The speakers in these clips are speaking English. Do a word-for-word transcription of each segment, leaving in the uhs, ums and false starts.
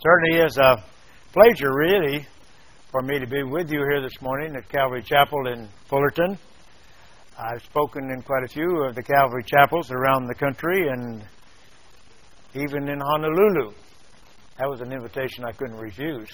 Certainly is a pleasure, really, for me to be with you here this morning at Calvary Chapel in Fullerton. I've spoken in quite a few of the Calvary Chapels around the country and even in Honolulu. That was an invitation I couldn't refuse.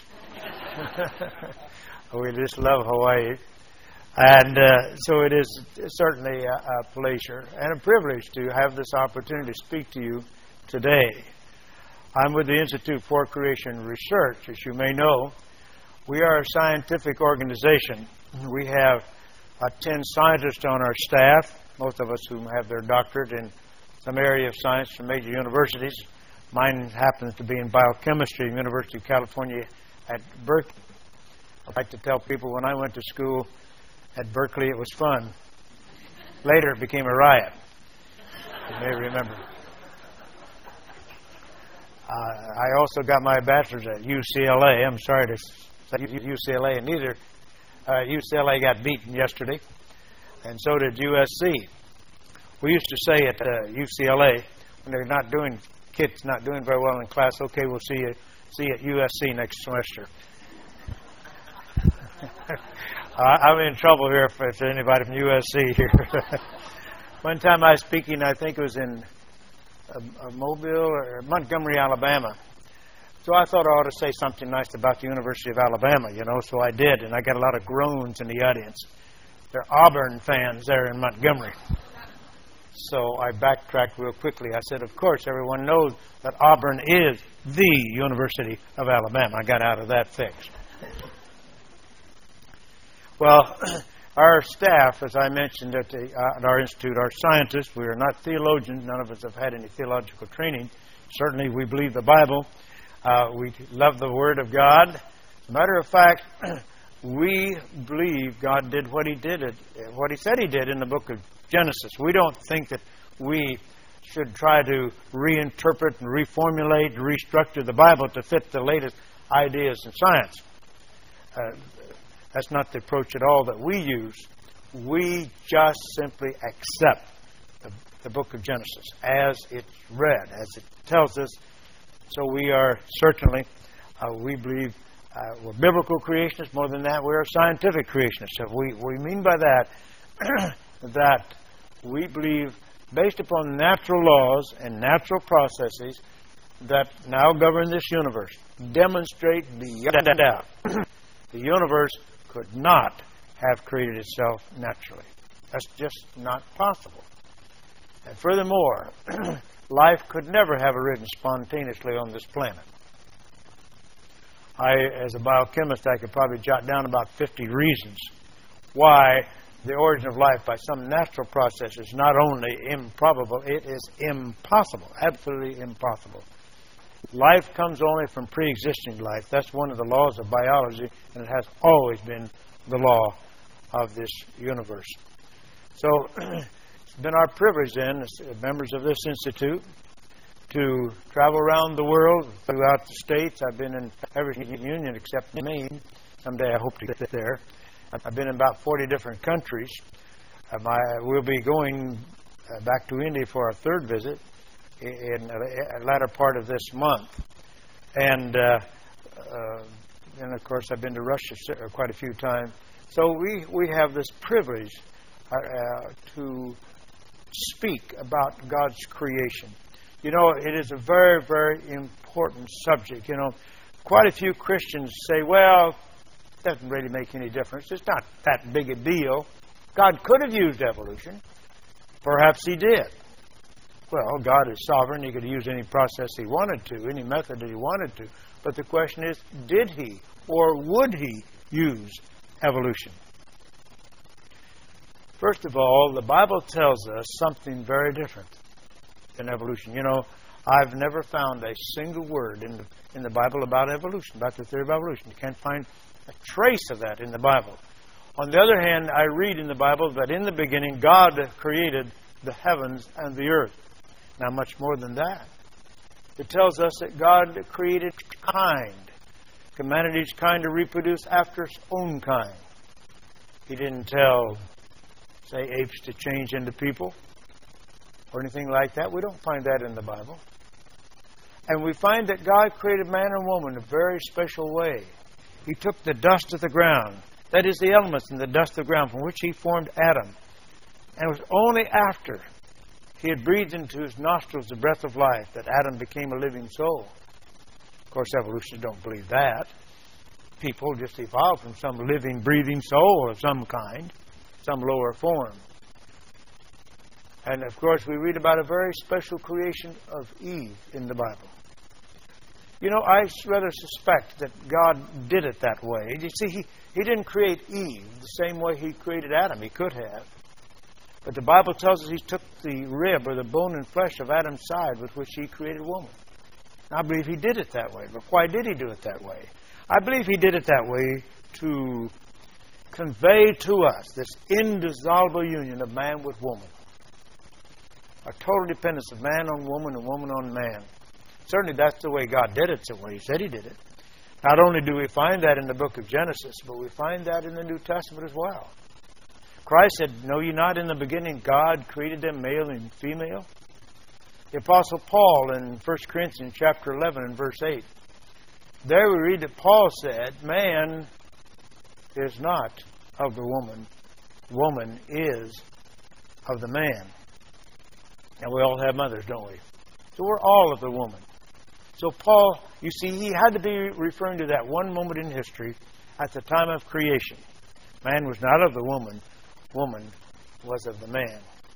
We just love Hawaii. And uh, so it is certainly a, a pleasure and a privilege to have this opportunity to speak to you today. I'm with the Institute for Creation Research. As you may know, we are a scientific organization. We have uh, ten scientists on our staff, most of us who have their doctorate in some area of science from major universities. Mine happens to be in biochemistry, University of California at Berkeley. I like to tell people when I went to school at Berkeley, it was fun. Later, it became a riot. You may remember. Uh, I also got my bachelor's at U C L A. I'm sorry to say U C L A, and neither uh, U C L A got beaten yesterday, and so did U S C. We used to say at uh, U C L A, when they're not doing, kids not doing very well in class, okay, we'll see you, see you at U S C next semester. uh, I'm in trouble here if, if there's anybody from U S C here. One time I was speaking, I think it was in uh, Mobile or Montgomery, Alabama. So I thought I ought to say something nice about the University of Alabama, you know, so I did, and I got a lot of groans in the audience. They're Auburn fans there in Montgomery. So I backtracked real quickly. I said, of course, everyone knows that Auburn is the University of Alabama. I got out of that fix. Well, our staff, as I mentioned at, the, uh, at our institute, are scientists. We are not theologians. None of us have had any theological training. Certainly, we believe the Bible. Uh, we love the Word of God. As a matter of fact, we believe God did what He did, it, what He said He did in the book of Genesis. We don't think that we should try to reinterpret and reformulate and restructure the Bible to fit the latest ideas in science. Uh, That's not the approach at all that we use. We just simply accept the, the book of Genesis as it's read, as it tells us. So we are certainly, uh, we believe uh, we're biblical creationists. More than that, we're scientific creationists. So we, we mean by that that we believe, based upon natural laws and natural processes that now govern this universe, demonstrate beyond a doubt the universe could not have created itself naturally. That's just not possible. And furthermore, life could never have arisen spontaneously on this planet. I, as a biochemist, I could probably jot down about fifty reasons why the origin of life by some natural process is not only improbable, it is impossible, absolutely impossible. Life comes only from pre-existing life. That's one of the laws of biology, and it has always been the law of this universe. So it's been our privilege then, as members of this institute, to travel around the world, throughout the states. I've been in every union except Maine. Someday I hope to get there. I've been in about forty different countries. Um, I, we'll be going uh, back to India for our third visit in the latter part of this month. And, uh, uh, and of course, I've been to Russia quite a few times. So we, we have this privilege uh, uh, to speak about God's creation. You know, it is a very, very important subject. You know, quite a few Christians say, well, it doesn't really make any difference. It's not that big a deal. God could have used evolution. Perhaps He did. Well, God is sovereign. He could use any process He wanted to, any method that He wanted to. But the question is, did He or would He use evolution? First of all, the Bible tells us something very different than evolution. You know, I've never found a single word in the, in the Bible about evolution, about the theory of evolution. You can't find a trace of that in the Bible. On the other hand, I read in the Bible that in the beginning, God created the heavens and the earth. Now, much more than that. It tells us that God created kind. Humanity's kind to reproduce after its own kind. He didn't tell, say, apes to change into people or anything like that. We don't find that in the Bible. And we find that God created man and woman in a very special way. He took the dust of the ground, that is, the elements in the dust of the ground from which He formed Adam. And it was only after He had breathed into his nostrils the breath of life that Adam became a living soul. Of course, evolutionists don't believe that. People just evolved from some living, breathing soul of some kind, some lower form. And, of course, we read about a very special creation of Eve in the Bible. You know, I rather suspect that God did it that way. You see, He, he didn't create Eve the same way He created Adam. He could have. But the Bible tells us He took the rib or the bone and flesh of Adam's side with which He created woman. And I believe He did it that way. But why did He do it that way? I believe He did it that way to convey to us this indissoluble union of man with woman. A total dependence of man on woman and woman on man. Certainly that's the way God did it. It's the way He said He did it. Not only do we find that in the book of Genesis, but we find that in the New Testament as well. Christ said, "Know ye not in the beginning God created them male and female?" The Apostle Paul in First Corinthians chapter eleven and verse eight. There we read that Paul said, "Man is not of the woman. Woman is of the man." And we all have mothers, don't we? So we're all of the woman. So Paul, you see, he had to be referring to that one moment in history at the time of creation. Man was not of the woman. Woman was of the man.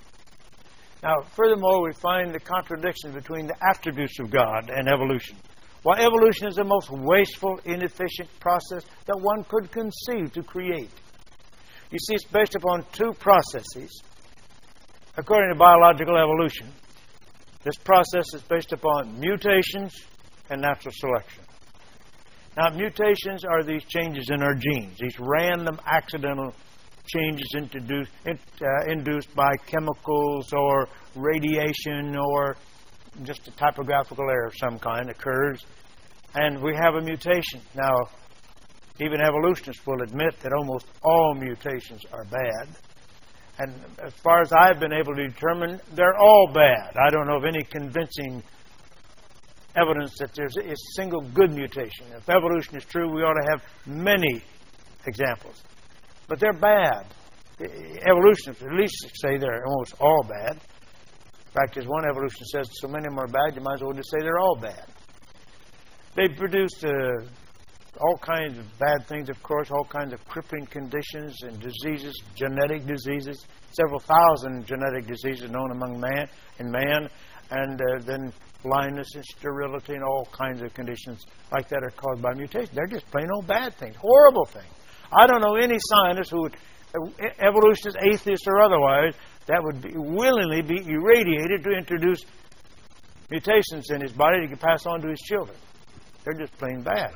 Now, furthermore, we find the contradiction between the attributes of God and evolution. While evolution is the most wasteful, inefficient process that one could conceive to create. You see, it's based upon two processes. According to biological evolution, this process is based upon mutations and natural selection. Now, mutations are these changes in our genes, these random, accidental changes introduced, uh, induced by chemicals or radiation or just a typographical error of some kind occurs, and we have a mutation. Now, even evolutionists will admit that almost all mutations are bad. And as far as I've been able to determine, they're all bad. I don't know of any convincing evidence that there's a single good mutation. If evolution is true, we ought to have many examples. But they're bad. Evolutionists at least say they're almost all bad. In fact, as one evolutionist says, so many of them are bad, you might as well just say they're all bad. They produced uh, all kinds of bad things, of course, all kinds of crippling conditions and diseases, genetic diseases, several thousand genetic diseases known among man in man, and uh, then blindness and sterility and all kinds of conditions like that are caused by mutation. They're just plain old bad things, horrible things. I don't know any scientist who would, evolutionist, atheist or otherwise, that would be, willingly be irradiated to introduce mutations in his body that he could pass on to his children. They're just plain bad.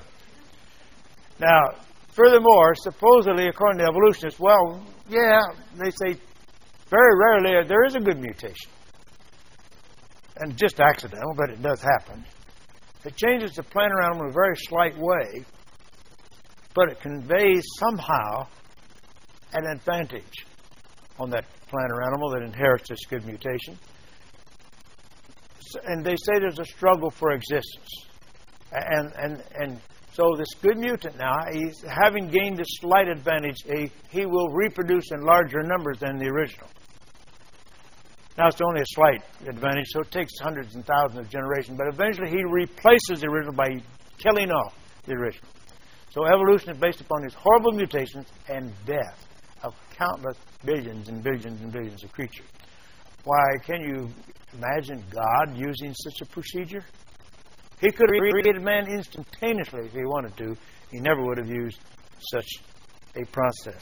Now, furthermore, supposedly, according to evolutionists, well, yeah, they say very rarely there is a good mutation. And just accidental, but it does happen. It changes the plant around in a very slight way, but it conveys somehow an advantage on that plant or animal that inherits this good mutation. And they say there's a struggle for existence. And and and so this good mutant now, he's having gained a slight advantage, a, he will reproduce in larger numbers than the original. Now it's only a slight advantage, so it takes hundreds and thousands of generations, but eventually he replaces the original by killing off the original. So evolution is based upon these horrible mutations and death of countless billions and billions and billions of creatures. Why, can you imagine God using such a procedure? He could have created man instantaneously if he wanted to. He never would have used such a process.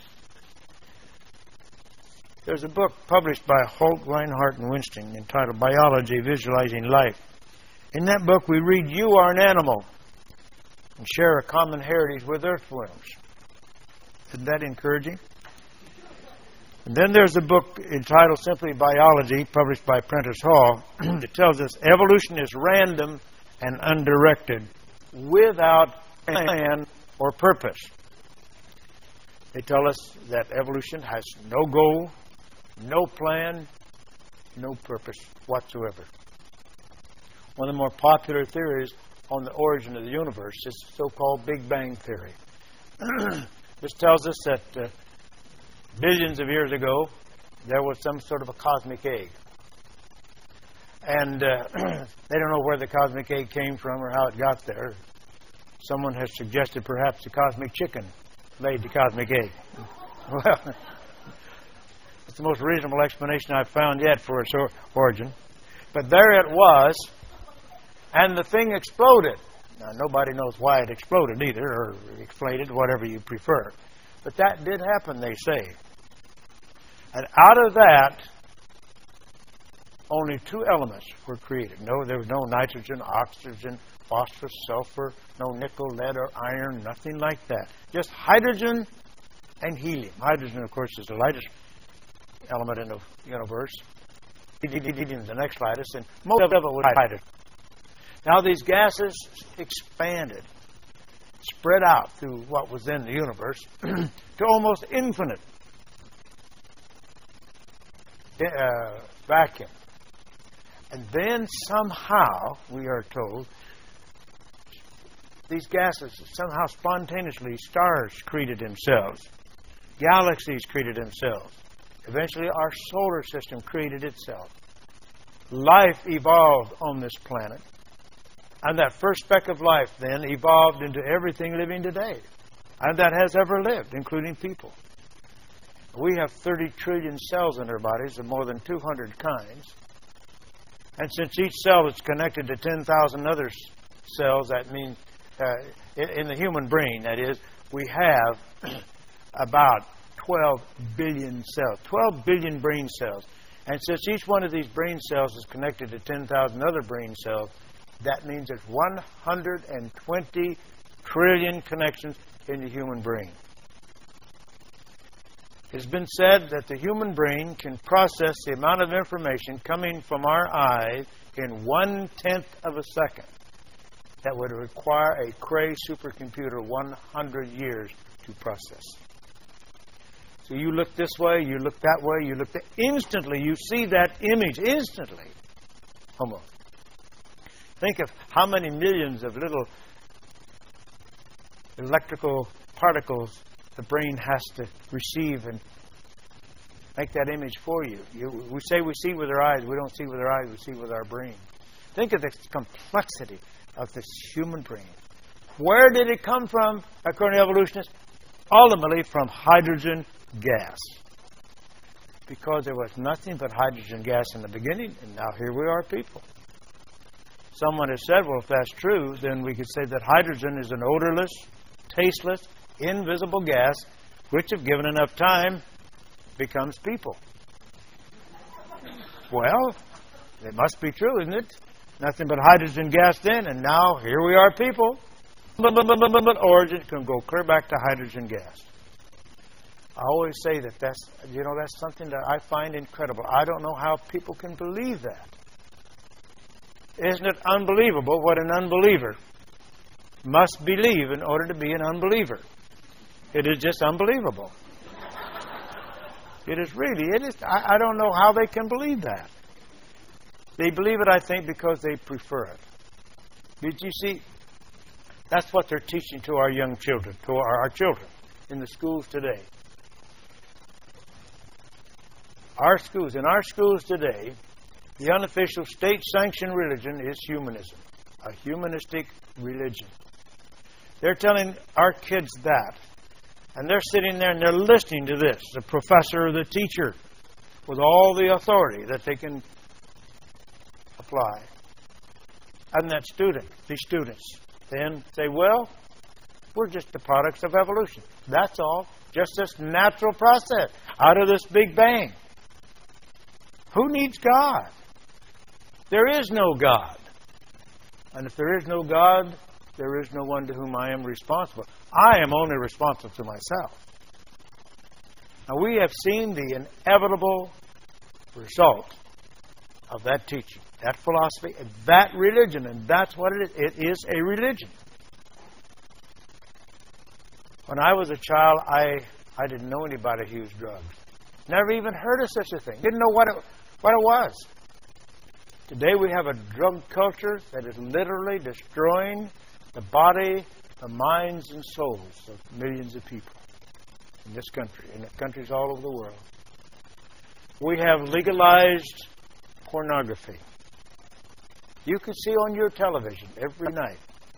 There's a book published by Holt, Reinhardt, and Winston entitled Biology Visualizing Life. In that book we read, you are an animal and share a common heritage with earthworms. Isn't that encouraging? And then there's a book entitled simply Biology, published by Prentice Hall, that tells us evolution is random and undirected, without plan or purpose. They tell us that evolution has no goal, no plan, no purpose whatsoever. One of the more popular theories on the origin of the universe is the so-called Big Bang Theory. This tells us that uh, billions of years ago, there was some sort of a cosmic egg. And uh, they don't know where the cosmic egg came from or how it got there. Someone has suggested perhaps the cosmic chicken laid the cosmic egg. Well, it's the most reasonable explanation I've found yet for its or- origin. But there it was, and the thing exploded. Now, nobody knows why it exploded either, or inflated, whatever you prefer. But that did happen, they say. And out of that, only two elements were created. No, there was no nitrogen, oxygen, phosphorus, sulfur, no nickel, lead, or iron, nothing like that. Just hydrogen and helium. Hydrogen, of course, is the lightest element in the universe. Helium is the next lightest, and most of it was hydrogen. Now these gases expanded, spread out through what was in the universe to almost infinite uh, vacuum. And then somehow, we are told, these gases, somehow spontaneously, stars created themselves. Galaxies created themselves. Eventually, our solar system created itself. Life evolved on this planet. And that first speck of life then evolved into everything living today. And that has ever lived, including people. We have thirty trillion cells in our bodies of more than two hundred kinds. And since each cell is connected to ten thousand other cells, that means uh, in, in the human brain, that is, we have about twelve billion cells, twelve billion brain cells. And since each one of these brain cells is connected to ten thousand other brain cells, that means there's one hundred twenty trillion connections in the human brain. It's been said that the human brain can process the amount of information coming from our eyes in one-tenth of a second. That would require a Cray supercomputer one hundred years to process. So you look this way, you look that way, you look that. Instantly, you see that image. Instantly. Almost. Think of how many millions of little electrical particles the brain has to receive and make that image for you. you. We say we see with our eyes. We don't see with our eyes. We see with our brain. Think of the complexity of this human brain. Where did it come from, according to evolutionists? Ultimately from hydrogen gas. Because there was nothing but hydrogen gas in the beginning, and now here we are, people. Someone has said, well, if that's true, then we could say that hydrogen is an odorless, tasteless, invisible gas, which, if given enough time, becomes people. Well, it must be true, isn't it? Nothing but hydrogen gas then, and now here we are, people. Origin can go clear back to hydrogen gas. I always say that that's, you know, that's something that I find incredible. I don't know how people can believe that. Isn't it unbelievable what an unbeliever must believe in order to be an unbeliever? It is just unbelievable. It is really, it is, I, I don't know how they can believe that. They believe it, I think, because they prefer it. Did you see? That's what they're teaching to our young children, to our, our children in the schools today. Our schools, in our schools today, the unofficial state-sanctioned religion is humanism, a humanistic religion. They're telling our kids that. And they're sitting there and they're listening to this, the professor or the teacher, with all the authority that they can apply. And that student, these students, then say, well, we're just the products of evolution. That's all. Just this natural process out of this Big Bang. Who needs God? There is no God. And if there is no God, there is no one to whom I am responsible. I am only responsible to myself. Now, we have seen the inevitable result of that teaching, that philosophy, that religion, and that's what it is. It is a religion. When I was a child, I, I didn't know anybody who used drugs. Never even heard of such a thing. Didn't know what it, what it was. Today we have a drug culture that is literally destroying the body, the minds, and souls of millions of people in this country and in countries all over the world. We have legalized pornography. You can see on your television every night.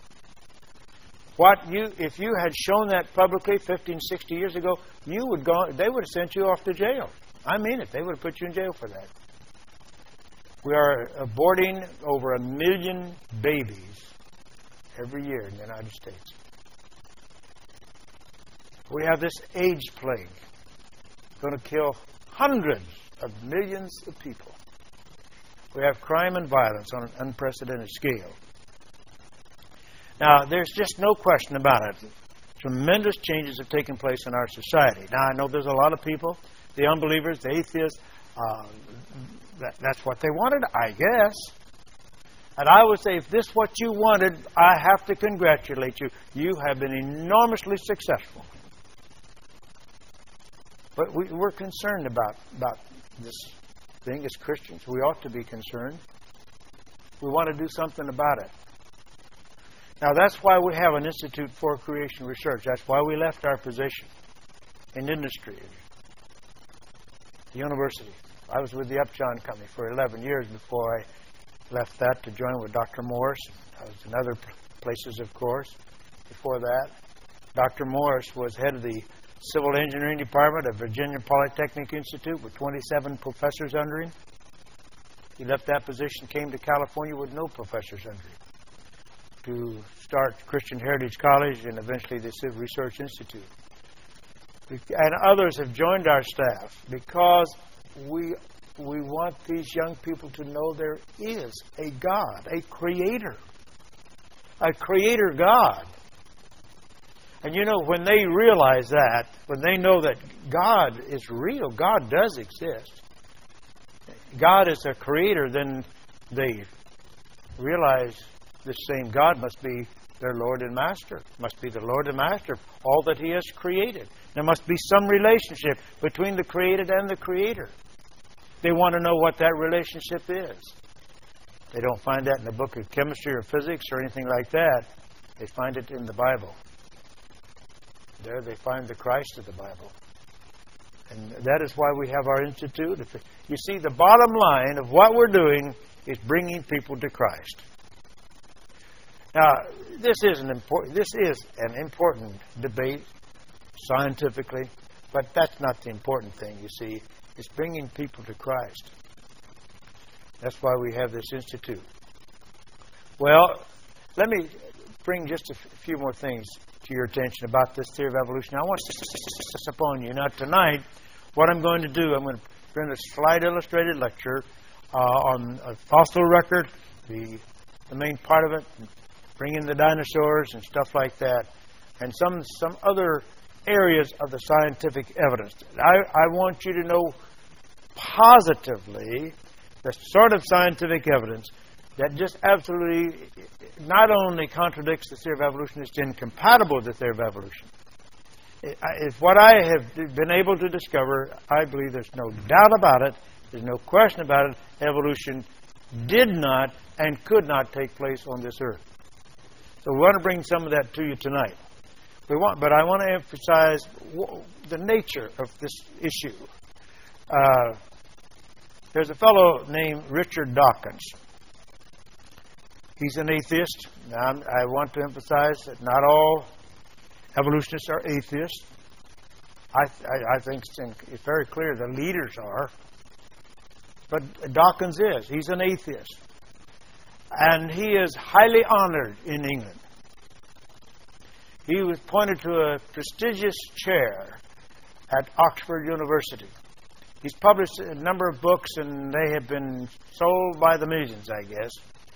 What you, if you had shown that publicly fifteen, sixty years ago, you would go. They would have sent you off to jail. I mean it. They would have put you in jail for that. We are aborting over a million babies every year in the United States. We have this AIDS plague going to kill hundreds of millions of people. We have crime and violence on an unprecedented scale. Now, there's just no question about it. Tremendous changes have taken place in our society. Now, I know there's a lot of people, the unbelievers, the atheists, uh, that, that's what they wanted, I guess. And I would say, if this is what you wanted, I have to congratulate you. You have been enormously successful. But we, we're concerned about, about this thing as Christians. We ought to be concerned. We want to do something about it. Now, that's why we have an Institute for Creation Research. That's why we left our position in industry, the university. I was with the Upjohn Company for eleven years before I left that to join with Doctor Morris. I was in other places, of course, before that. Doctor Morris was head of the Civil Engineering Department of Virginia Polytechnic Institute with twenty-seven professors under him. He left that position, came to California with no professors under him to start Christian Heritage College and eventually the Civ Research Institute. And others have joined our staff because we we want these young people to know there is a God, a creator, a creator God. And you know, when they realize that, when they know that God is real, God does exist, God is a creator, then they realize this same God must be their Lord and Master, must be the Lord and Master of all that He has created. There must be some relationship between the created and the Creator. They want to know what that relationship is. They don't find that in the book of chemistry or physics or anything like that. They find it in the Bible. There they find the Christ of the Bible. And that is why we have our institute. If you see, the bottom line of what we're doing is bringing people to Christ. Now, this is an important this is an important debate scientifically, but that's not the important thing, you see. It's bringing people to Christ. That's why we have this institute. Well, let me bring just a few more things to your attention about this theory of evolution. I want to stress this upon you. Now, tonight, what I'm going to do, I'm going to print a slide illustrated lecture uh, on a fossil record, the, the main part of it, bring in the dinosaurs and stuff like that, and some some other areas of the scientific evidence. I, I want you to know positively the sort of scientific evidence that just absolutely not only contradicts the theory of evolution, it's incompatible with the theory of evolution. If what I have been able to discover, I believe there's no doubt about it, there's no question about it, evolution did not and could not take place on this earth. So we want to bring some of that to you tonight. We want, but I want to emphasize w- the nature of this issue. Uh, there's a fellow named Richard Dawkins. He's an atheist. Now, I want to emphasize that not all evolutionists are atheists. I, I, I think it's very clear the leaders are. But Dawkins is. He's an atheist. And he is highly honored in England. He was appointed to a prestigious chair at Oxford University. He's published a number of books, and they have been sold by the millions, I guess.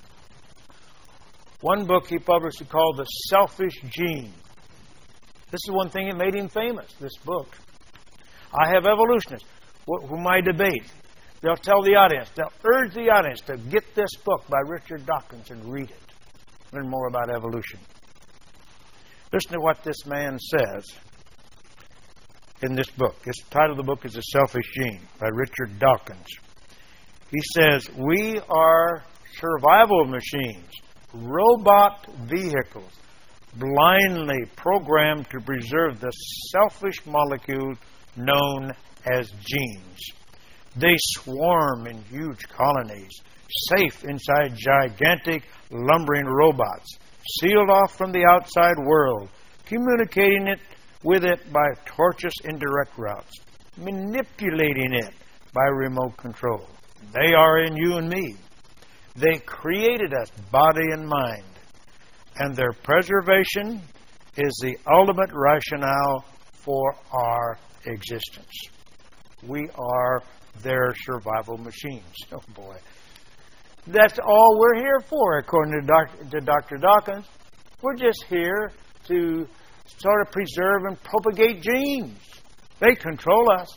One book he published called The Selfish Gene. This is one thing that made him famous, this book. I have evolutionists whom I debate. They'll tell the audience, they'll urge the audience to get this book by Richard Dawkins and read it. Learn more about evolution. Listen to what this man says in this book. The title of the book is The Selfish Gene by Richard Dawkins. He says, we are survival machines, robot vehicles, blindly programmed to preserve the selfish molecule known as genes. They swarm in huge colonies, safe inside gigantic lumbering robots, sealed off from the outside world, communicating it with it by tortuous indirect routes, manipulating it by remote control. They are in you and me. They created us, body and mind, and their preservation is the ultimate rationale for our existence. We are their survival machines. Oh boy. That's all we're here for, according to, Doc, to Doctor Dawkins. We're just here to sort of preserve and propagate genes. They control us.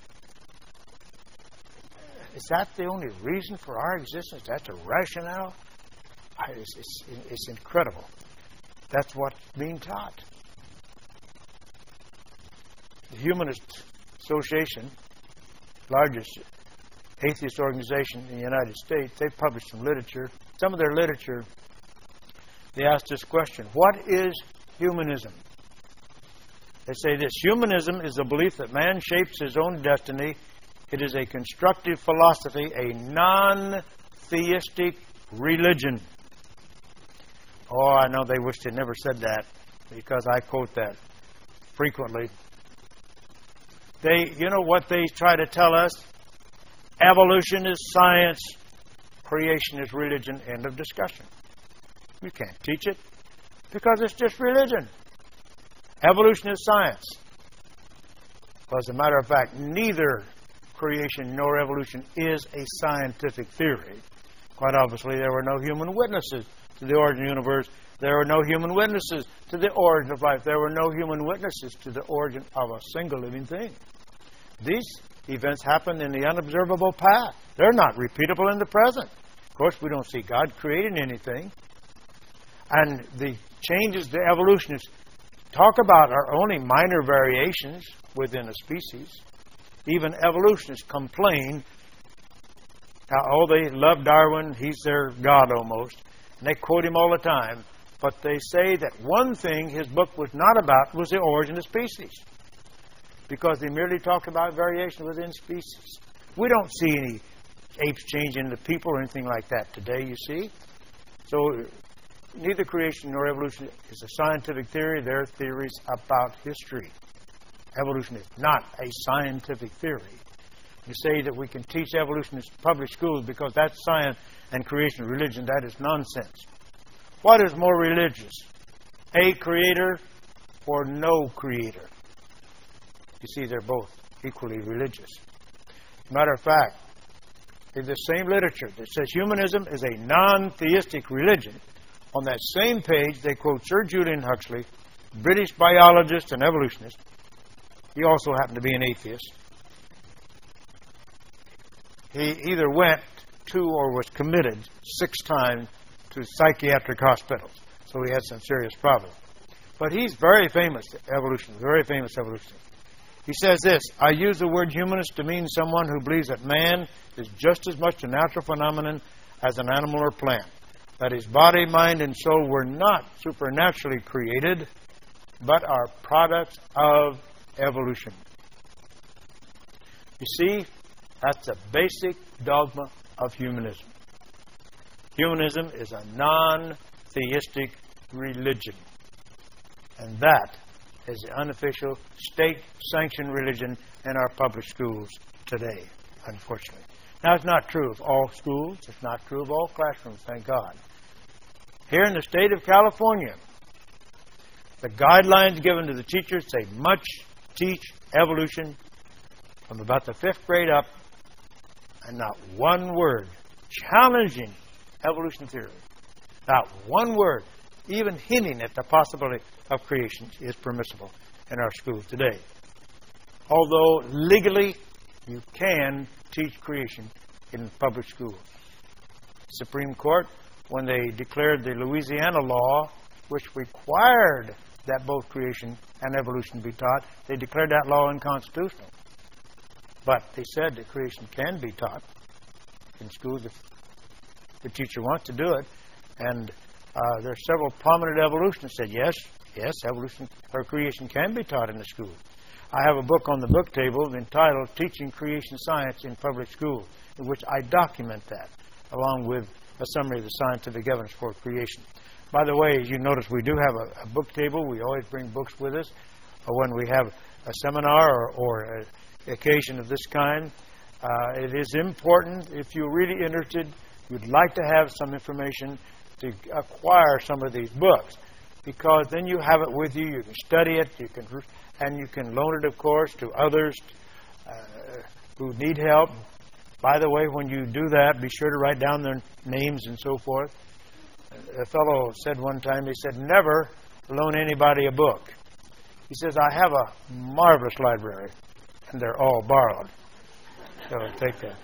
Is that the only reason for our existence? That's a rationale? It's, it's, it's incredible. That's what's being taught. The Humanist Association, largest atheist organization in the United States, they published some literature. Some of their literature, they asked this question: what is humanism? They say this: humanism is the belief that man shapes his own destiny. It is a constructive philosophy, a non-theistic religion. Oh, I know they wish they never said that, because I quote that frequently. They, you know what they try to tell us? Evolution is science, creation is religion, end of discussion. You can't teach it, because it's just religion. Evolution is science. Well, as a matter of fact, neither creation nor evolution is a scientific theory. Quite obviously, there were no human witnesses to the origin of the universe. There were no human witnesses to the origin of life. There were no human witnesses to the origin of a single living thing. These events happen in the unobservable past. They're not repeatable in the present. Of course, we don't see God creating anything. And the changes the evolutionists talk about are only minor variations within a species. Even evolutionists complain how, oh, they love Darwin, he's their God almost, and they quote him all the time. But they say that one thing his book was not about was the origin of species, because he merely talked about variation within species. We don't see any apes changing into people or anything like that today, you see. So neither creation nor evolution is a scientific theory. They're theories about history. Evolution is not a scientific theory. You say that we can teach evolution in public schools because that's science and creation religion. That is nonsense. What is more religious? A creator or no creator? You see, they're both equally religious. Matter of fact, in the same literature that says humanism is a non-theistic religion, on that same page they quote Sir Julian Huxley, British biologist and evolutionist. He also happened to be an atheist. He either went to or was committed six times to psychiatric hospitals. So he had some serious problems. But he's very famous evolutionist, very famous evolutionist. He says this: I use the word humanist to mean someone who believes that man is just as much a natural phenomenon as an animal or plant. That his body, mind, and soul were not supernaturally created, but are products of evolution. You see, that's a basic dogma of humanism. Humanism is a non-theistic religion. And that is the unofficial state-sanctioned religion in our public schools today, unfortunately. Now, it's not true of all schools. It's not true of all classrooms, thank God. Here in the state of California, the guidelines given to the teachers say much teach evolution from about the fifth grade up, and not one word challenging evolution theory. Not one word even hinting at the possibility of creation is permissible in our schools today. Although legally you can teach creation in public schools. The Supreme Court, when they declared the Louisiana law, which required that both creation and evolution be taught, they declared that law unconstitutional. But they said that creation can be taught in schools if the teacher wants to do it. And uh, there are several prominent evolutionists that said, yes, yes, evolution or creation can be taught in the school. I have a book on the book table entitled Teaching Creation Science in Public Schools, in which I document that, along with a summary of the scientific evidence for creation. By the way, as you notice, we do have a, a book table. We always bring books with us uh, when we have a seminar or, or an occasion of this kind. Uh, it is important, if you're really interested, you'd like to have some information, to acquire some of these books, because then you have it with you, you can study it, you can, and you can loan it, of course, to others uh, who need help. By the way, when you do that, be sure to write down their names and so forth. A fellow said one time, he said, never loan anybody a book. He says, I have a marvelous library, and they're all borrowed. So take that.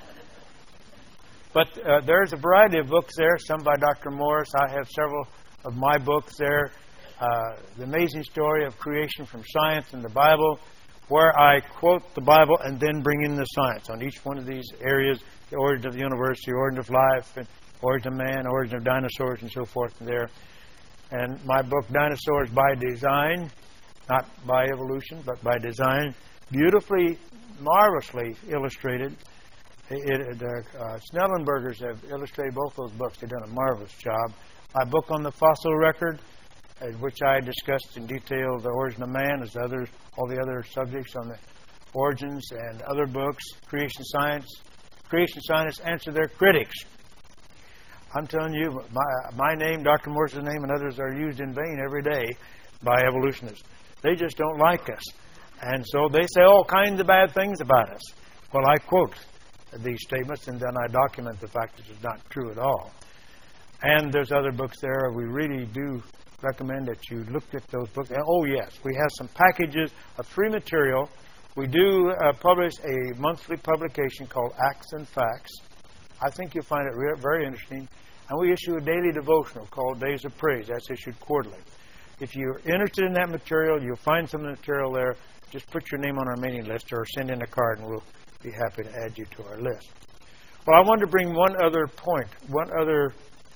But uh, there's a variety of books there, some by Doctor Morris. I have several of my books there. Uh, the Amazing Story of Creation from Science and the Bible, where I quote the Bible and then bring in the science on each one of these areas, the origin of the universe, the origin of life, and origin of man, origin of dinosaurs, and so forth there. And my book, Dinosaurs by Design, not by evolution, but by design, beautifully, marvelously illustrated. It, it, the uh, Snellenbergers have illustrated both those books. They've done a marvelous job. My book on the fossil record, in which I discussed in detail the origin of man, as other, all the other subjects on the origins, and other books, Creation Science. Creation Scientists Answer Their Critics. I'm telling you, my, my name, Doctor Morris's name, and others are used in vain every day by evolutionists. They just don't like us. And so they say all kinds of bad things about us. Well, I quote these statements, and then I document the fact that it's not true at all. And there's other books there. We really do recommend that you look at those books. And, oh, yes, we have some packages of free material. We do uh, publish a monthly publication called Acts and Facts. I think you'll find it re- very interesting. And we issue a daily devotional called Days of Praise. That's issued quarterly. If you're interested in that material, you'll find some material there. Just put your name on our mailing list or send in a card, and we'll be happy to add you to our list. Well, I wanted to bring one other point, one other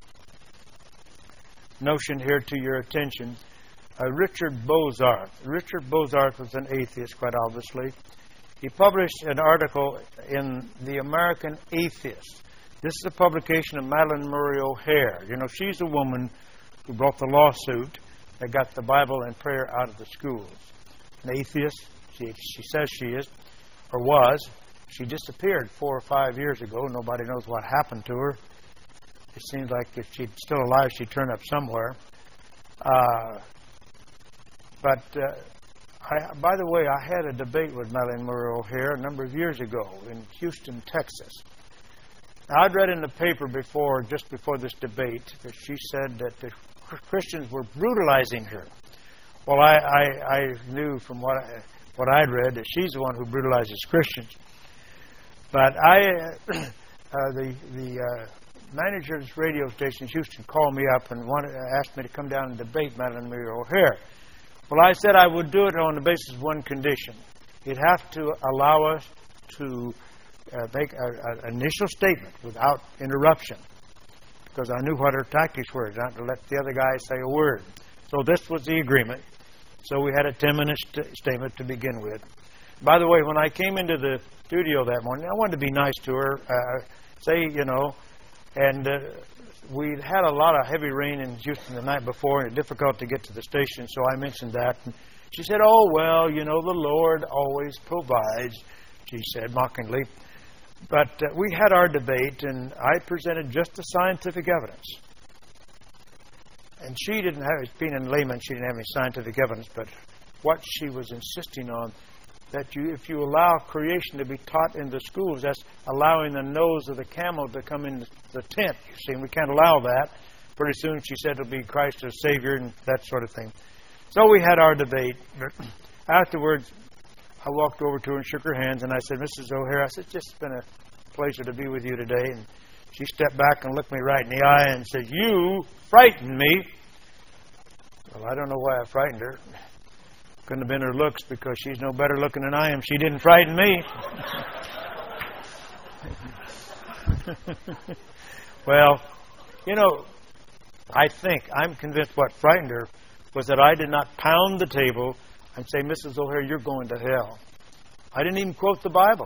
notion here to your attention. Uh, Richard Bozarth. Richard Bozarth was an atheist, quite obviously. He published an article in The American Atheist. This is a publication of Madalyn Murray O'Hair. You know, she's a woman who brought the lawsuit that got the Bible and prayer out of the schools. An atheist, she, she says she is, or was. She disappeared four or five years ago. Nobody knows what happened to her. It seems like if she's still alive, she'd turn up somewhere. Uh, but, uh, I, by the way, I had a debate with Madalyn Murray O'Hair a number of years ago in Houston, Texas. Now, I'd read in the paper before, just before this debate, that she said that the Christians were brutalizing her. Well, I, I, I knew from what I, what I'd read that she's the one who brutalizes Christians. But I, uh, the the uh, manager of this radio station in Houston called me up and wanted, asked me to come down and debate Madalyn Murray O'Hair. Well, I said I would do it on the basis of one condition. He'd have to allow us to uh, make an initial statement without interruption, because I knew what her tactics were, not to let the other guy say a word. So this was the agreement. So we had a ten-minute st- statement to begin with. By the way, when I came into the studio that morning, I wanted to be nice to her, uh, say, you know, and uh, we'd had a lot of heavy rain in Houston the night before, and it was difficult to get to the station, so I mentioned that. And she said, oh, well, you know, the Lord always provides, she said mockingly. But uh, we had our debate, and I presented just the scientific evidence. And she didn't have, being a layman, she didn't have any scientific evidence, but what she was insisting on, that you, if you allow creation to be taught in the schools, that's allowing the nose of the camel to come in the tent, you see, and we can't allow that. Pretty soon, she said, it'll be Christ as Savior and that sort of thing. So we had our debate. Afterwards, I walked over to her and shook her hands, and I said, Missus O'Hair, I said, it's just been a pleasure to be with you today. And she stepped back and looked me right in the eye and said, you frightened me. Well, I don't know why I frightened her. Couldn't have been her looks, because she's no better looking than I am. She didn't frighten me. Well, You know, I think, I'm convinced what frightened her was that I did not pound the table and say, Missus O'Hare, you're going to hell. I didn't even quote the Bible.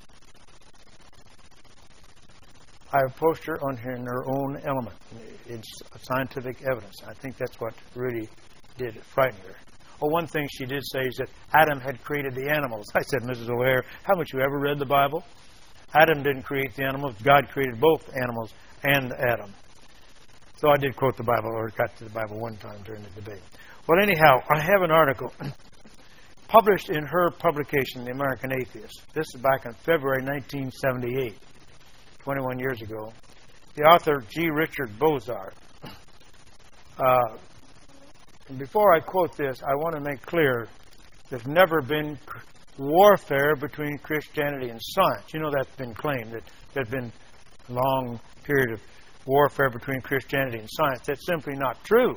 I approached her on her, in her own element. It's scientific evidence. I think that's what really did frighten her. Oh, one thing she did say is that Adam had created the animals. I said, Missus O'Hare, haven't you ever read the Bible? Adam didn't create the animals. God created both animals and Adam. So I did quote the Bible, or got to the Bible one time during the debate. Well, anyhow, I have an article published in her publication, The American Atheist. This is back in February nineteen seventy-eight, twenty-one years ago. The author, G. Richard Bozarth. Uh, and before I quote this, I want to make clear there's never been warfare between Christianity and science. You know that's been claimed, that there's been a long period of warfare between Christianity and science. That's simply not true.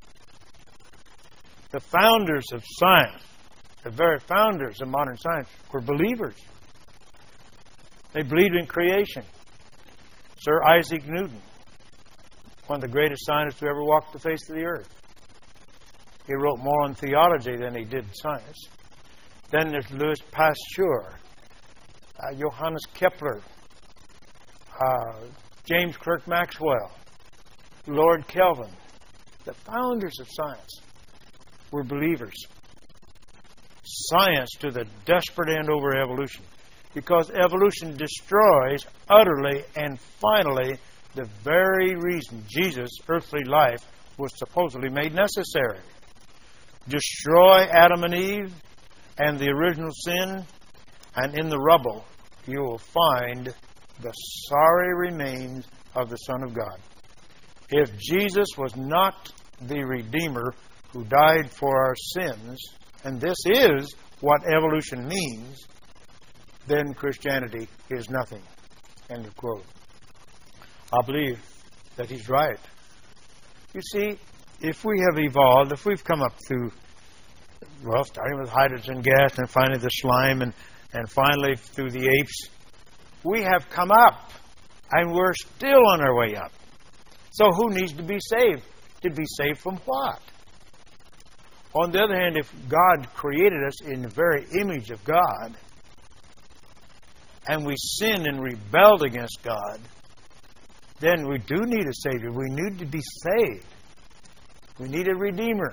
The founders of science, the very founders of modern science, were believers. They believed in creation. Sir Isaac Newton, one of the greatest scientists who ever walked the face of the earth. He wrote more on theology than he did science. Then there's Louis Pasteur, uh, Johannes Kepler, uh, James Clerk Maxwell, Lord Kelvin. The founders of science were believers. Science to the desperate end over evolution. Because evolution destroys utterly and finally the very reason Jesus' earthly life was supposedly made necessary. Destroy Adam and Eve and the original sin, and in the rubble you will find the sorry remains of the Son of God. If Jesus was not the Redeemer who died for our sins, and this is what evolution means, then Christianity is nothing. End of quote. I believe that he's right. You see, if we have evolved, if we've come up through, well, starting with hydrogen gas and finally the slime and, and finally through the apes, we have come up and we're still on our way up. So who needs to be saved? To be saved from what? On the other hand, if God created us in the very image of God, and we sinned and rebelled against God, then we do need a Savior. We need to be saved. We need a Redeemer.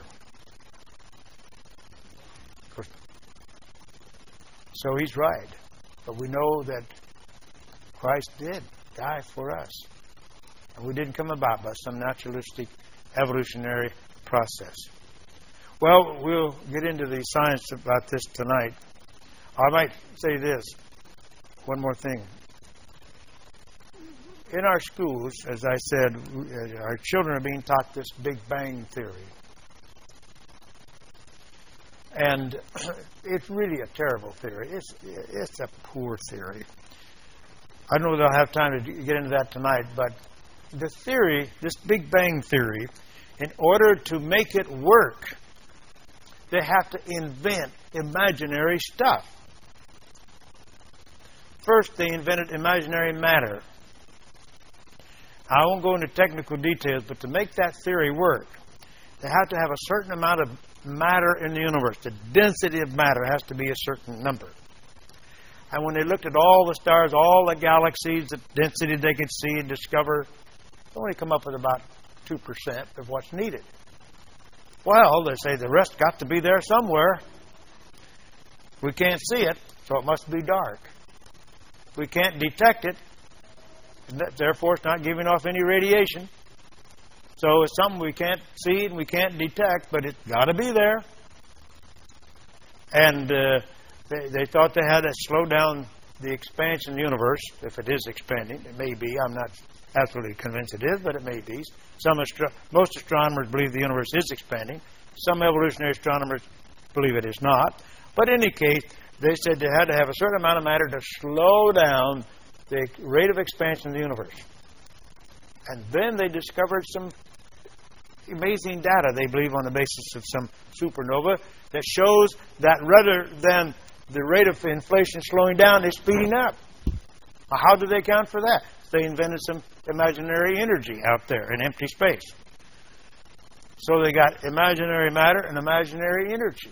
So he's right. But we know that Christ did die for us. And we didn't come about by some naturalistic evolutionary process. Well, we'll get into the science about this tonight. I might say this. One more thing. In our schools, as I said, our children are being taught this Big Bang theory. And it's really a terrible theory. It's, it's a poor theory. I don't know that I'll have time to get into that tonight, but the theory, this Big Bang theory, in order to make it work, they have to invent imaginary stuff. First, they invented imaginary matter. I won't go into technical details, but to make that theory work, they have to have a certain amount of matter in the universe. The density of matter has to be a certain number. And when they looked at all the stars, all the galaxies, the density they could see and discover, they only come up with about two percent of what's needed. Well, they say the rest got to be there somewhere. We can't see it, so it must be dark. We can't detect it, and therefore it's not giving off any radiation. So it's something we can't see and we can't detect, but it's got to be there. And uh, they, they thought they had to slow down the expansion of the universe, if it is expanding. It may be. I'm not absolutely convinced it is, but it may be. Some astro- most astronomers believe the universe is expanding. Some evolutionary astronomers believe it is not. But in any case, they said they had to have a certain amount of matter to slow down the rate of expansion of the universe. And then they discovered some amazing data, they believe, on the basis of some supernova that shows that rather than the rate of inflation slowing down, it's speeding up. How did they account for that? They invented some imaginary energy out there in empty space. So they got imaginary matter and imaginary energy.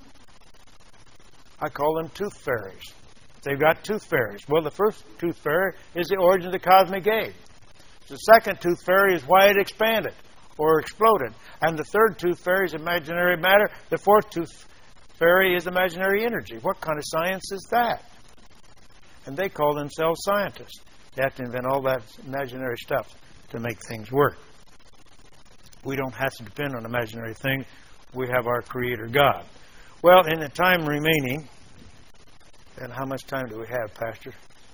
I call them tooth fairies. They've got tooth fairies. Well, the first tooth fairy is the origin of the cosmic age. The second tooth fairy is why it expanded or exploded. And the third tooth fairy is imaginary matter. The fourth tooth fairy is imaginary energy. What kind of science is that? And they call themselves scientists. They have to invent all that imaginary stuff to make things work. We don't have to depend on imaginary things. We have our Creator God. Well, in the time remaining, and how much time do we have, Pastor?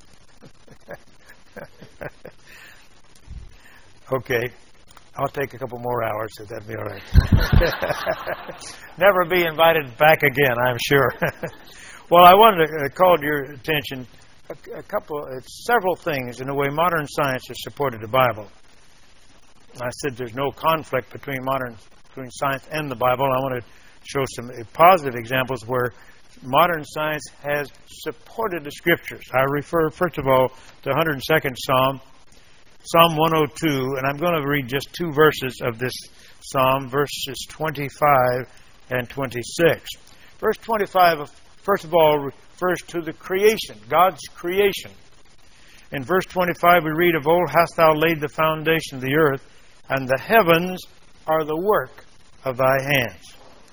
Okay. I'll take a couple more hours, so that'll be all right. Never be invited back again, I'm sure. Well, I wanted to call your attention a, a couple, uh, several things in the way modern science has supported the Bible. I said there's no conflict between modern between science and the Bible. I want to show some positive examples where modern science has supported the Scriptures. I refer, first of all, to the one hundred second Psalm, Psalm one oh two, and I'm going to read just two verses of this psalm, verses twenty-five and twenty-six. Verse twenty-five, first of all, refers to the creation, God's creation. In verse twenty-five, we read, "Of old hast thou laid the foundation of the earth, and the heavens are the work of thy hands."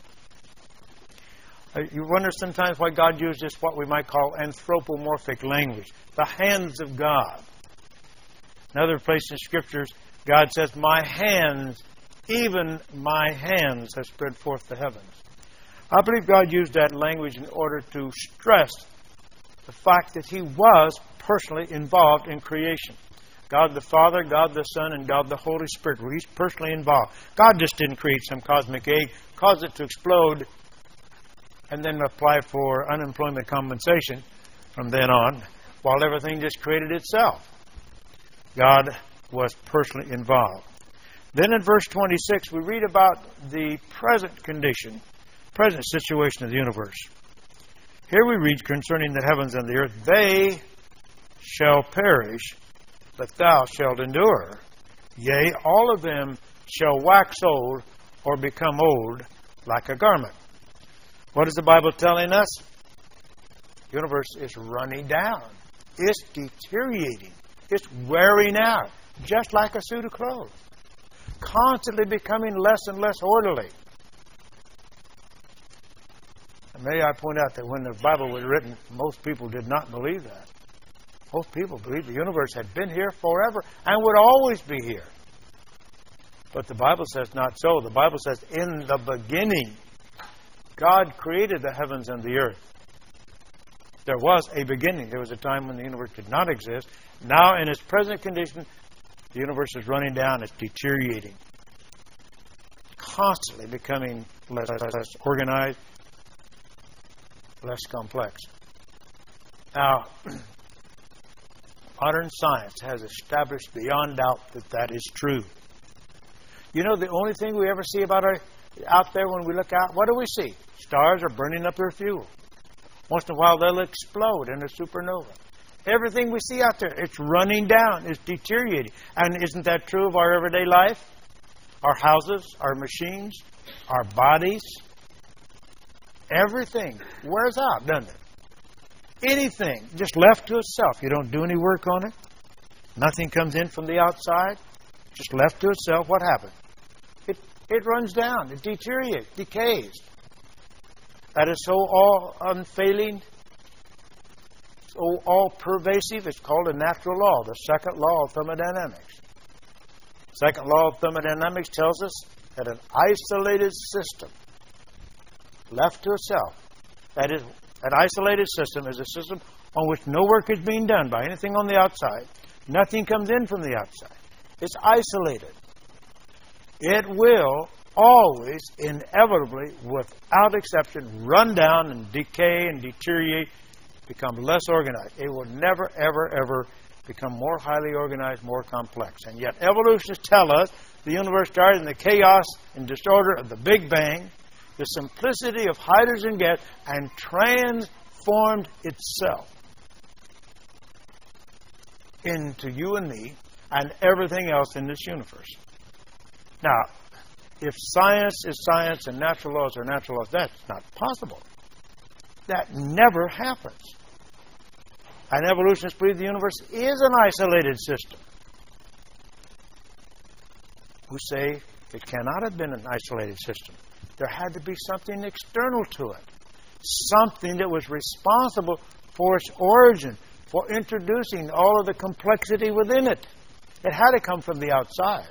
You wonder sometimes why God uses what we might call anthropomorphic language, the hands of God. Another place in Scriptures, God says, "My hands, even my hands, have spread forth the heavens." I believe God used that language in order to stress the fact that He was personally involved in creation. God the Father, God the Son, and God the Holy Spirit were each personally involved. God just didn't create some cosmic egg, cause it to explode, and then apply for unemployment compensation from then on, while everything just created itself. God was personally involved. Then in verse twenty-six, we read about the present condition, present situation of the universe. Here we read concerning the heavens and the earth, "They shall perish, but thou shalt endure. Yea, all of them shall wax old or become old like a garment." What is the Bible telling us? The universe is running down. It's deteriorating. It's wearing out, just like a suit of clothes. Constantly becoming less and less orderly. And may I point out that when the Bible was written, most people did not believe that. Most people believed the universe had been here forever and would always be here. But the Bible says not so. The Bible says, in the beginning, God created the heavens and the earth. There was a beginning. There was a time when the universe did not exist. Now, in its present condition, the universe is running down. It's deteriorating. Constantly becoming less, less organized, less complex. Now, modern science has established beyond doubt that that is true. You know, the only thing we ever see about our, out there when we look out, what do we see? Stars are burning up their fuel. Once in a while, they'll explode in a supernova. Everything we see out there, it's running down. It's deteriorating. And isn't that true of our everyday life? Our houses, our machines, our bodies. Everything wears out, doesn't it? Anything just left to itself. You don't do any work on it. Nothing comes in from the outside. Just left to itself. What happens? It, it runs down. It deteriorates, decays. That is so all unfailing, so all pervasive. It's called a natural law, the second law of thermodynamics. Second law of thermodynamics tells us that an isolated system, left to itself, that is, an isolated system is a system on which no work is being done by anything on the outside. Nothing comes in from the outside. It's isolated. It will always, inevitably, without exception, run down and decay and deteriorate, become less organized. It will never, ever, ever become more highly organized, more complex. And yet evolutionists tell us the universe started in the chaos and disorder of the Big Bang, the simplicity of hydrogen gas, and transformed itself into you and me, and everything else in this universe. Now, if science is science and natural laws are natural laws, that's not possible. That never happens. And evolutionists believe the universe is an isolated system. Who say it cannot have been an isolated system. There had to be something external to it. Something that was responsible for its origin, for introducing all of the complexity within it. It had to come from the outside.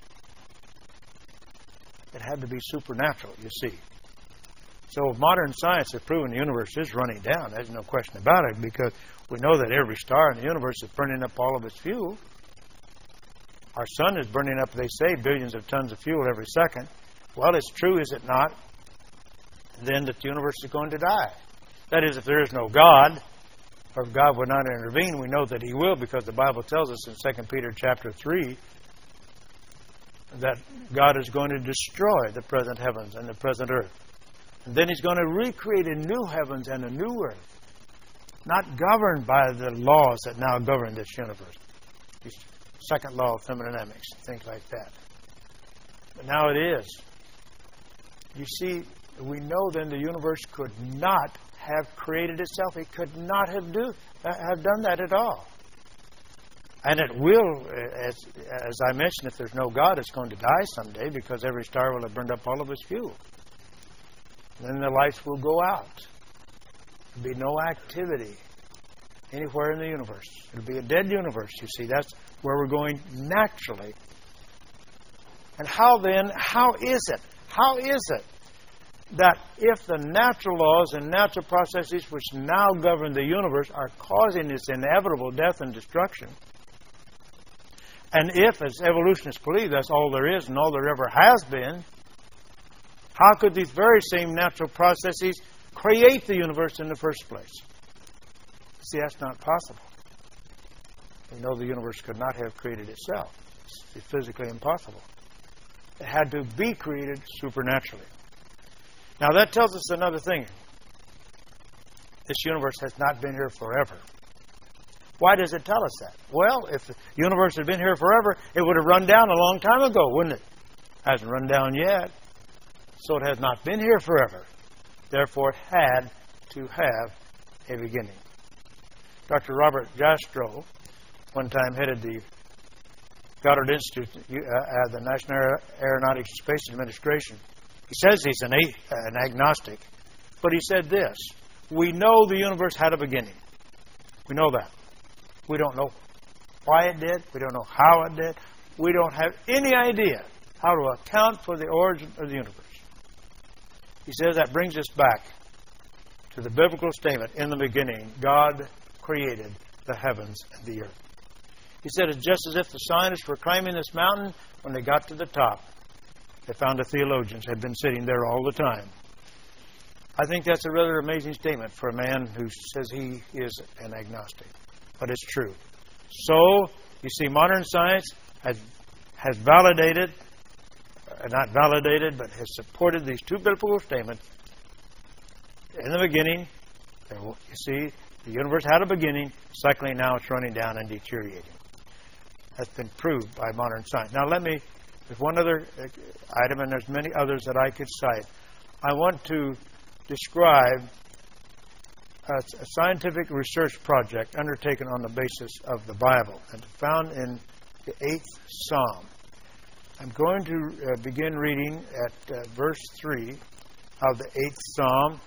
It had to be supernatural, you see. So modern science has proven the universe is running down. There's no question about it, because we know that every star in the universe is burning up all of its fuel. Our sun is burning up, they say, billions of tons of fuel every second. Well, it's true, is it not? Then that the universe is going to die. That is, if there is no God, or if God would not intervene, we know that He will, because the Bible tells us in Second Peter chapter three that God is going to destroy the present heavens and the present earth. And then He's going to recreate a new heavens and a new earth, not governed by the laws that now govern this universe. The second law of thermodynamics, things like that. But now it is. You see, we know then the universe could not have created itself. It could not have do have done that at all. And it will, as, as I mentioned, if there's no God, it's going to die someday, because every star will have burned up all of its fuel. Then the lights will go out. There'll be no activity anywhere in the universe. It'll be a dead universe, you see. That's where we're going naturally. And how then, how is it? How is it that if the natural laws and natural processes which now govern the universe are causing this inevitable death and destruction, and if, as evolutionists believe, that's all there is and all there ever has been, how could these very same natural processes create the universe in the first place? See, that's not possible. We know the universe could not have created itself. It's physically impossible. It had to be created supernaturally. Now that tells us another thing. This universe has not been here forever. Why does it tell us that? Well, if the universe had been here forever, it would have run down a long time ago, wouldn't it? It hasn't run down yet. So it has not been here forever. Therefore, it had to have a beginning. Doctor Robert Jastrow, one time headed the Goddard Institute at the National Aeronautics and Space Administration. He says he's an, a, an agnostic, but he said this: we know the universe had a beginning. We know that. We don't know why it did. We don't know how it did. We don't have any idea how to account for the origin of the universe. He says that brings us back to the biblical statement, in the beginning, God created the heavens and the earth. He said it's just as if the scientists were climbing this mountain. When they got to the top, they found the theologians had been sitting there all the time. I think that's a rather amazing statement for a man who says he is an agnostic. But it's true. So, you see, modern science has, has validated, uh, not validated, but has supported these two biblical statements. In the beginning, you see, the universe had a beginning. Secondly, now it's running down and deteriorating. That's been proved by modern science. Now, let me, there's one other item, and there's many others that I could cite. I want to describe a scientific research project undertaken on the basis of the Bible and found in the eighth Psalm. I'm going to uh, begin reading at uh, verse three of the eighth Psalm.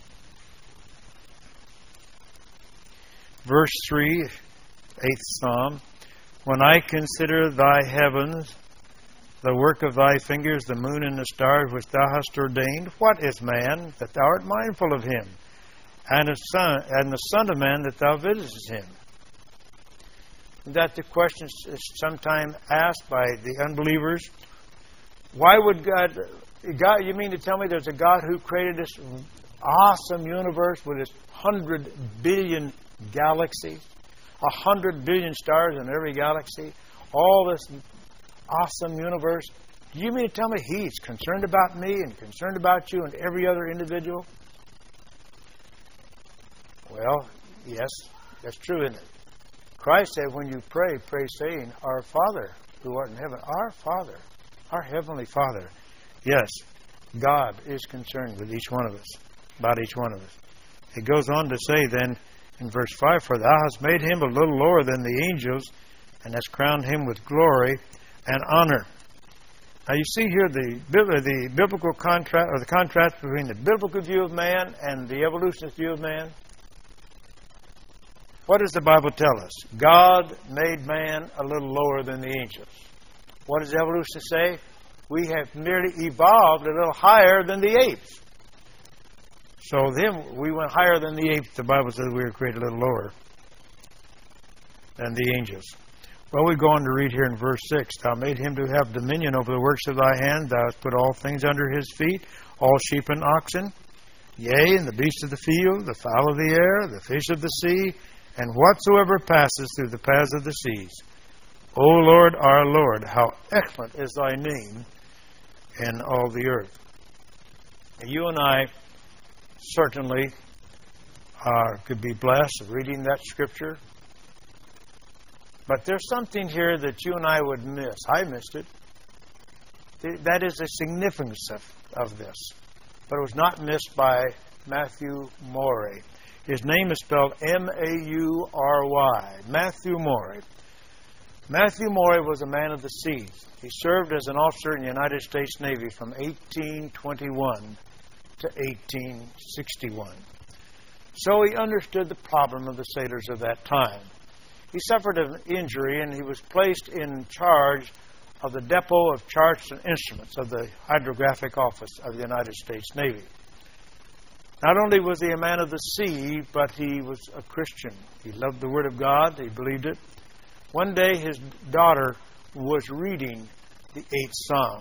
Verse three, eighth Psalm. When I consider thy heavens, the work of thy fingers, the moon and the stars which thou hast ordained, what is man that thou art mindful of him? And the son, and the son of man that thou visitest him. That the question is sometimes asked by the unbelievers. Why would God, God? You mean to tell me there's a God who created this awesome universe with its hundred billion galaxies, a hundred billion stars in every galaxy, all this awesome universe? Do you mean to tell me He's concerned about me and concerned about you and every other individual? Well, yes, that's true, isn't it? Christ said, when you pray, pray saying, Our Father who art in heaven. Our Father, our Heavenly Father. Yes, God is concerned with each one of us, about each one of us. It goes on to say then in verse five, For thou hast made him a little lower than the angels, and hast crowned him with glory and honor. Now you see here the the biblical contrast, or the contrast between the biblical view of man and the evolutionist view of man. What does the Bible tell us? God made man a little lower than the angels. What does the evolutionist say? We have merely evolved a little higher than the apes. So then we went higher than the apes. The Bible says we were created a little lower than the angels. Well, we go on to read here in verse six. Thou made him to have dominion over the works of thy hand. Thou hast put all things under his feet, all sheep and oxen, yea, and the beasts of the field, the fowl of the air, the fish of the sea, and whatsoever passes through the paths of the seas. O Lord, our Lord, how excellent is thy name in all the earth. You and I certainly uh, could be blessed reading that scripture. But there's something here that you and I would miss. I missed it. That is the significance of, of this. But it was not missed by Matthew Maury. His name is spelled M A U R Y. Matthew Maury. Matthew Maury was a man of the seas. He served as an officer in the United States Navy from eighteen twenty-one to eighteen sixty-one. So he understood the problem of the sailors of that time. He suffered an injury and he was placed in charge of the depot of charts and instruments of the Hydrographic Office of the United States Navy. Not only was he a man of the sea, but he was a Christian. He loved the Word of God. He believed it. One day his daughter was reading the eighth Psalm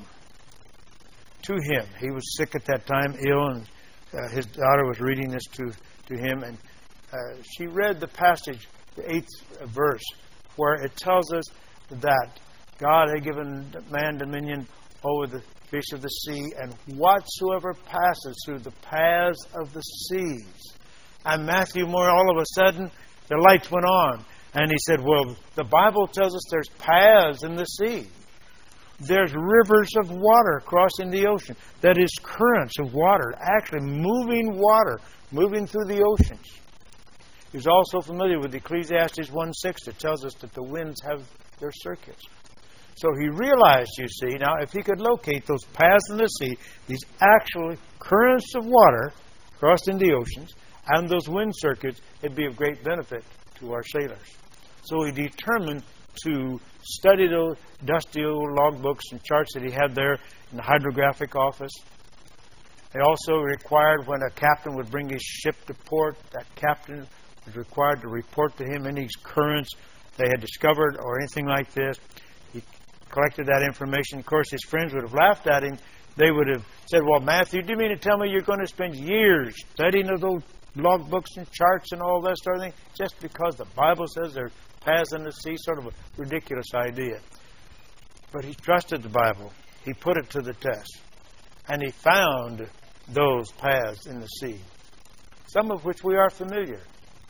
to him. He was sick at that time, ill, and uh, his daughter was reading this to, to him. And uh, she read the passage, the eighth verse, where it tells us that God had given man dominion over the fish of the sea, and whatsoever passes through the paths of the seas. And Matthew Moore, all of a sudden, the lights went on. And he said, well, the Bible tells us there's paths in the sea. There's rivers of water crossing the ocean. That is currents of water, actually moving water, moving through the oceans. He was also familiar with Ecclesiastes one six that tells us that the winds have their circuits. So he realized, you see, now if he could locate those paths in the sea, these actual currents of water crossing the oceans, and those wind circuits, it'd be of great benefit to our sailors. So he determined to study those dusty old logbooks and charts that he had there in the hydrographic office. It also required when a captain would bring his ship to port, that captain was required to report to him any currents they had discovered or anything like this. He collected that information. Of course, his friends would have laughed at him. They would have said, well, Matthew, do you mean to tell me you're going to spend years studying those logbooks and charts and all that sort of thing just because the Bible says there's paths in the sea? Sort of a ridiculous idea. But he trusted the Bible. He put it to the test. And he found those paths in the sea, some of which we are familiar.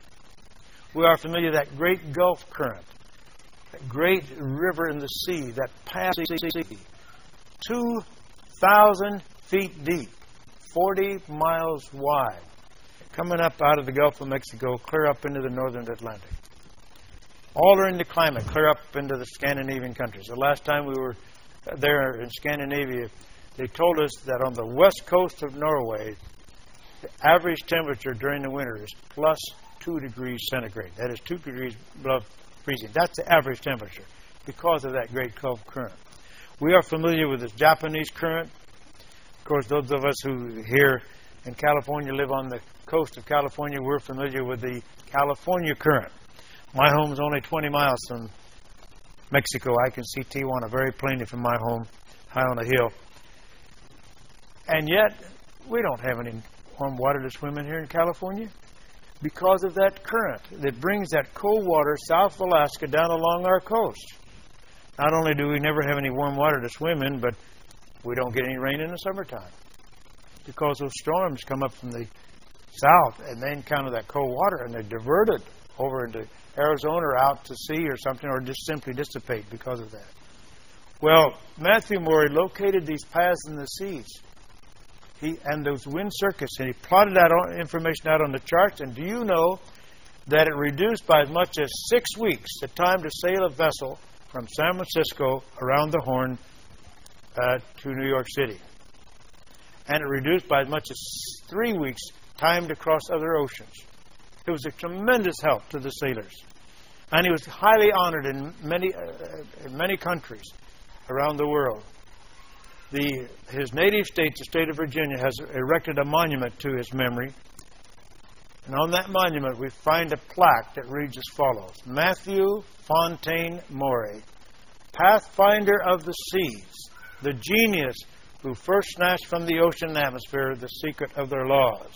We are familiar with that great Gulf current, that great river in the sea, that passes the sea, two thousand feet deep, forty miles wide, coming up out of the Gulf of Mexico, clear up into the northern Atlantic. Altering the climate, clear up into the Scandinavian countries. The last time we were there in Scandinavia, they told us that on the west coast of Norway, the average temperature during the winter is plus two degrees centigrade. That is two degrees below freezing. That's the average temperature because of that great Gulf current. We are familiar with the Japanese current. Of course, those of us who here in California live on the coast of California, we're familiar with the California current. My home is only twenty miles from Mexico. I can see Tijuana very plainly from my home, high on a hill. And yet, we don't have any warm water to swim in here in California because of that current that brings that cold water south of Alaska down along our coast. Not only do we never have any warm water to swim in, but we don't get any rain in the summertime because those storms come up from the south and they encounter that cold water and they're diverted over into Arizona or out to sea or something, or just simply dissipate because of that. Well, Matthew Maury located these paths in the seas. He and those wind circuits, and he plotted that information out on the charts. And do you know that it reduced by as much as six weeks the time to sail a vessel from San Francisco around the Horn uh, to New York City? And it reduced by as much as three weeks time to cross other oceans. It was a tremendous help to the sailors. And he was highly honored in many uh, in many countries around the world. The, his native state, the state of Virginia, has erected a monument to his memory. And on that monument we find a plaque that reads as follows: Matthew Fontaine Maury, pathfinder of the seas, the genius who first snatched from the ocean atmosphere the secret of their laws.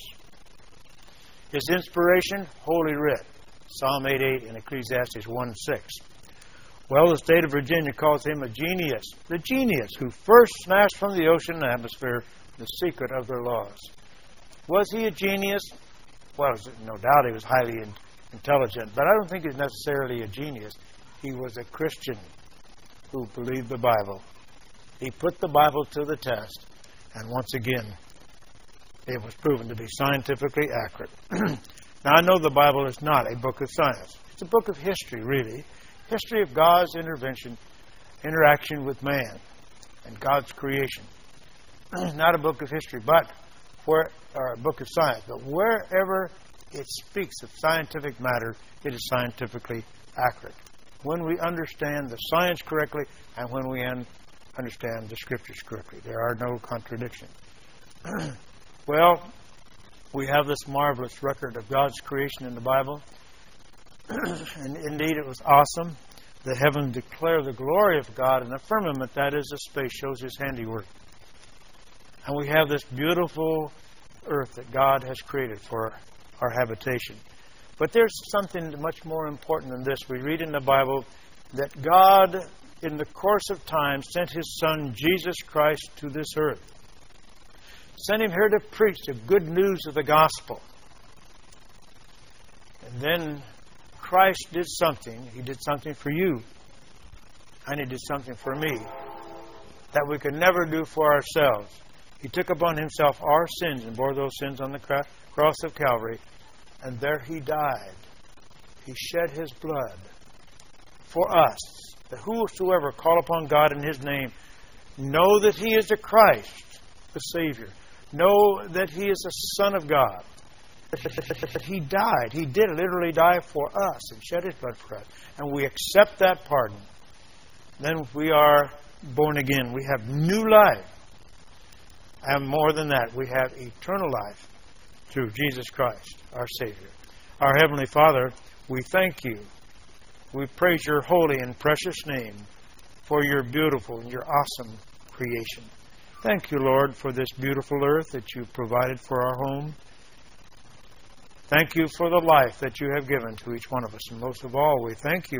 His inspiration, Holy Writ, Psalm eight eight and Ecclesiastes one six. Well, the state of Virginia calls him a genius, the genius who first snatched from the ocean atmosphere the secret of their laws. Was he a genius? Well, no doubt he was highly in, intelligent, but I don't think he's necessarily a genius. He was a Christian who believed the Bible. He put the Bible to the test, and once again, it was proven to be scientifically accurate. Now, I know the Bible is not a book of science. It's a book of history, really. History of God's intervention, interaction with man, and God's creation. Not a book of history, but where, or a book of science. But wherever it speaks of scientific matter, it is scientifically accurate. When we understand the science correctly, and when we un- understand the Scriptures correctly, there are no contradictions. Well, we have this marvelous record of God's creation in the Bible. And indeed, it was awesome. The heavens declare the glory of God, and the firmament, that is the space, shows His handiwork. And we have this beautiful earth that God has created for our habitation. But there's something much more important than this. We read in the Bible that God, in the course of time, sent His Son, Jesus Christ, to this earth. Sent Him here to preach the good news of the gospel. And then Christ did something. He did something for you. And He did something for me that we could never do for ourselves. He took upon Himself our sins and bore those sins on the cross of Calvary. And there He died. He shed His blood for us, that whosoever call upon God in His name, know that He is the Christ, the Savior. Know that He is the Son of God. That He died. He did literally die for us and shed His blood for us. And we accept that pardon. Then we are born again. We have new life. And more than that, we have eternal life through Jesus Christ, our Savior. Our Heavenly Father, we thank You. We praise Your holy and precious name for Your beautiful and Your awesome creation. Thank You, Lord, for this beautiful earth that You've provided for our home. Thank You for the life that You have given to each one of us. And most of all, we thank You